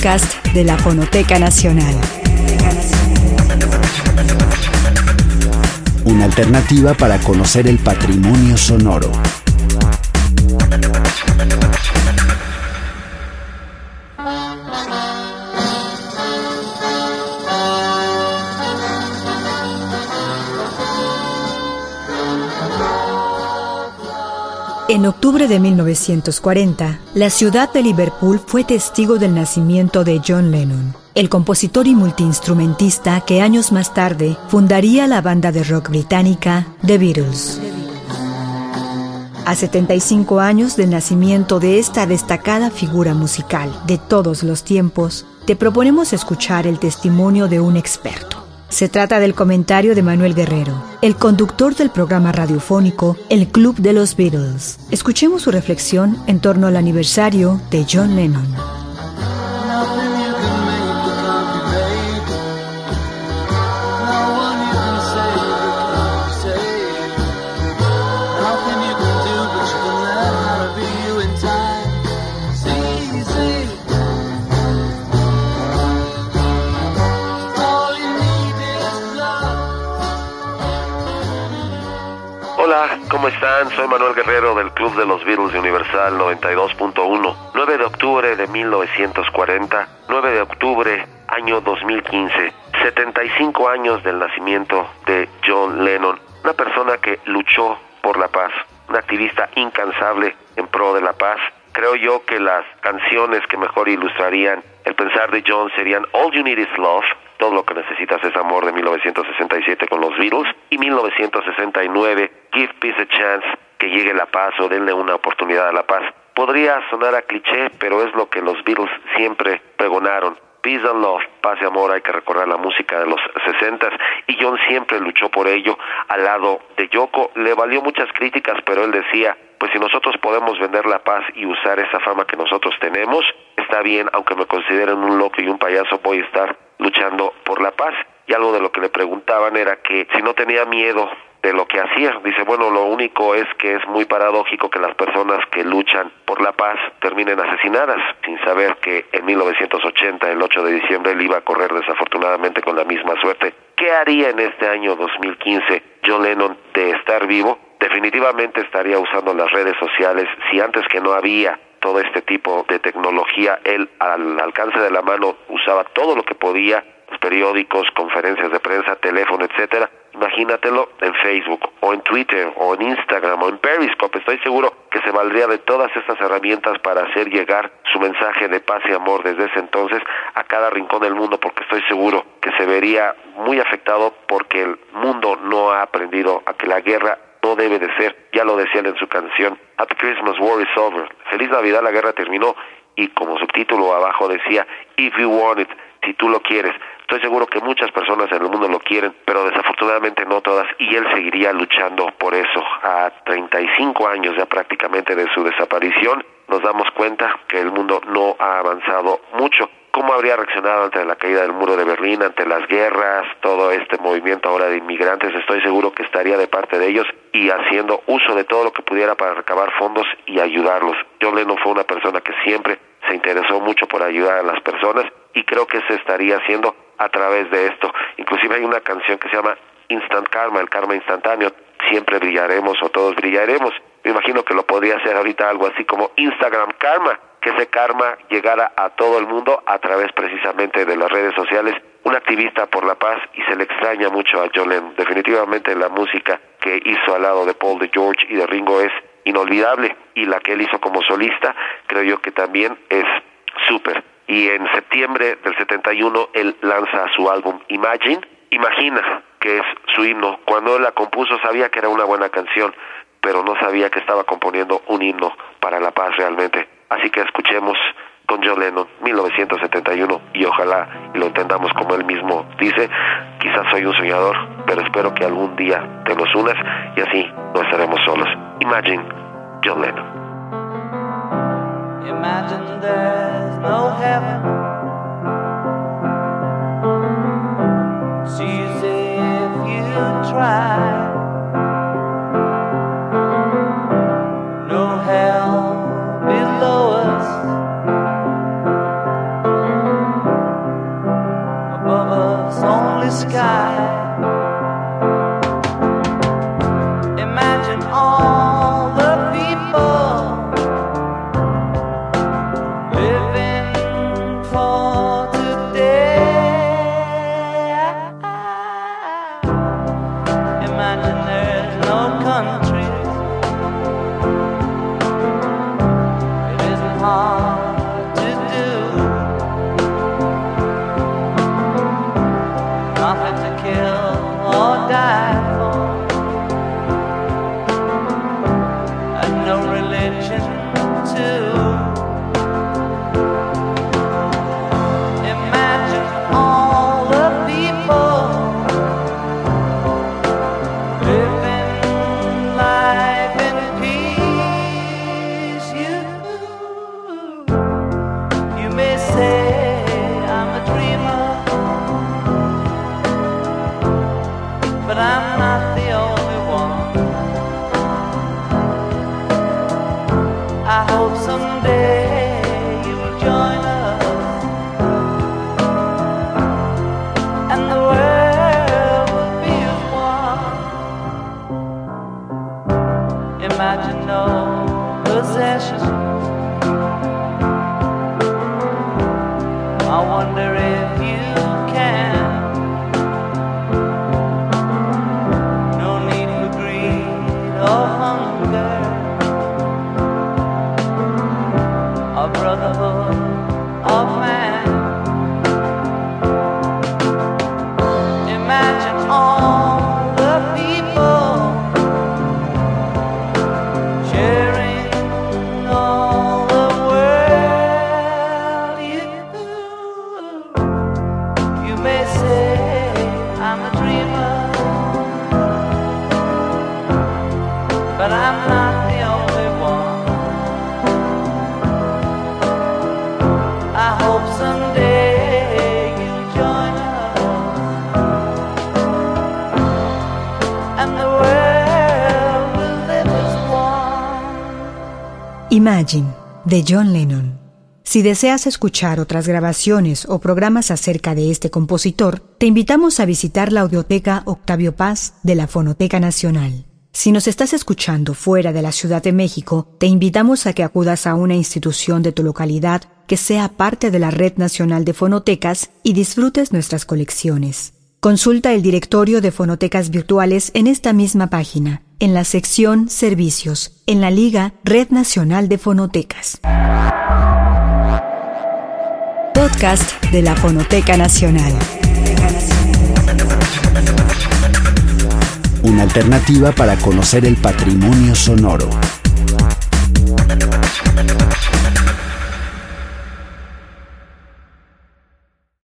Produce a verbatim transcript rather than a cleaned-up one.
podcast de la Fonoteca Nacional. Una alternativa para conocer el patrimonio sonoro. En octubre de mil novecientos cuarenta, la ciudad de Liverpool fue testigo del nacimiento de John Lennon, el compositor y multiinstrumentista que años más tarde fundaría la banda de rock británica The Beatles. A setenta y cinco años del nacimiento de esta destacada figura musical de todos los tiempos, te proponemos escuchar el testimonio de un experto. Se trata del comentario de Manuel Guerrero, el conductor del programa radiofónico El Club de los Beatles. Escuchemos su reflexión en torno al aniversario de John Lennon. Hola, ¿cómo están? Soy Manuel Guerrero del Club de los Beatles de Universal noventa y dos punto uno. nueve de octubre de mil novecientos cuarenta, nueve de octubre, año dos mil quince. setenta y cinco años del nacimiento de John Lennon, una persona que luchó por la paz, un activista incansable en pro de la paz. Creo yo que las canciones que mejor ilustrarían el pensar de John serían All You Need Is Love, Todo lo que necesitas es amor, de mil novecientos sesenta y siete con los Beatles, y mil novecientos sesenta y nueve, Give Peace a Chance, que llegue la paz o denle una oportunidad a la paz. Podría sonar a cliché, pero es lo que los Beatles siempre pregonaron. Peace and Love, paz y amor. Hay que recordar la música de los sesentas, y John siempre luchó por ello al lado de Yoko. Le valió muchas críticas, pero él decía, pues si nosotros podemos vender la paz y usar esa fama que nosotros tenemos, está bien, aunque me consideren un loco y un payaso, voy a estar luchando por la paz. Y algo de lo que le preguntaban era que si no tenía miedo de lo que hacía. Dice, bueno, lo único es que es muy paradójico que las personas que luchan por la paz terminen asesinadas, sin saber que en mil novecientos ochenta, el ocho de diciembre, él iba a correr desafortunadamente con la misma suerte. ¿Qué haría en este año dos mil quince John Lennon de estar vivo? Definitivamente estaría usando las redes sociales. Si antes que no había todo este tipo de tecnología, él al alcance de la mano usaba todo lo que podía, los periódicos, conferencias de prensa, teléfono, etcétera. Imagínatelo en Facebook, o en Twitter, o en Instagram, o en Periscope. Estoy seguro que se valdría de todas estas herramientas para hacer llegar su mensaje de paz y amor desde ese entonces a cada rincón del mundo, porque estoy seguro que se vería muy afectado porque el mundo no ha aprendido a que la guerra no debe de ser. Ya lo decía él en su canción, Happy Christmas, War is Over. Feliz Navidad, la guerra terminó. Y como subtítulo abajo decía, If you want it, si tú lo quieres. Estoy seguro que muchas personas en el mundo lo quieren, pero desafortunadamente no todas, y él seguiría luchando por eso. A treinta y cinco años ya prácticamente de su desaparición, nos damos cuenta que el mundo no ha avanzado mucho. ¿Cómo habría reaccionado ante la caída del muro de Berlín, ante las guerras, todo este movimiento ahora de inmigrantes? Estoy seguro que estaría de parte de ellos y haciendo uso de todo lo que pudiera para recabar fondos y ayudarlos. John Lennon fue una persona que siempre se interesó mucho por ayudar a las personas, y creo que se estaría haciendo a través de esto. Inclusive hay una canción que se llama Instant Karma, el karma instantáneo. Siempre brillaremos, o todos brillaremos. Me imagino que lo podría hacer ahorita algo así como Instagram Karma, que ese karma llegara a todo el mundo a través precisamente de las redes sociales. Un activista por la paz, y se le extraña mucho a John Lennon. Definitivamente la música que hizo al lado de Paul, de George y de Ringo es inolvidable, y la que él hizo como solista creo yo que también es súper. Y en septiembre del setenta y uno él lanza su álbum Imagine. Imagina, que es su himno. Cuando él la compuso sabía que era una buena canción, pero no sabía que estaba componiendo un himno para la paz realmente. Así que escuchemos con John Lennon, mil novecientos setenta y uno, y ojalá y lo entendamos como él mismo dice, quizás soy un soñador, pero espero que algún día te nos unas y así no estaremos solos. Imagine, John Lennon. Imagine there's no heaven. It's easy if you try. No hell below us. brotherhood of man. Imagine all the people sharing all the world. You, you may say I'm a dreamer, but I'm not the only one. I hope someday you'll join us, and the world will live as one. Imagine, de John Lennon. Si deseas escuchar otras grabaciones o programas acerca de este compositor, te invitamos a visitar la audioteca Octavio Paz de la Fonoteca Nacional. Si nos estás escuchando fuera de la Ciudad de México, te invitamos a que acudas a una institución de tu localidad que sea parte de la Red Nacional de Fonotecas y disfrutes nuestras colecciones. Consulta el directorio de fonotecas virtuales en esta misma página, en la sección Servicios, en la Liga Red Nacional de Fonotecas. Podcast de la Fonoteca Nacional. Una alternativa para conocer el patrimonio sonoro.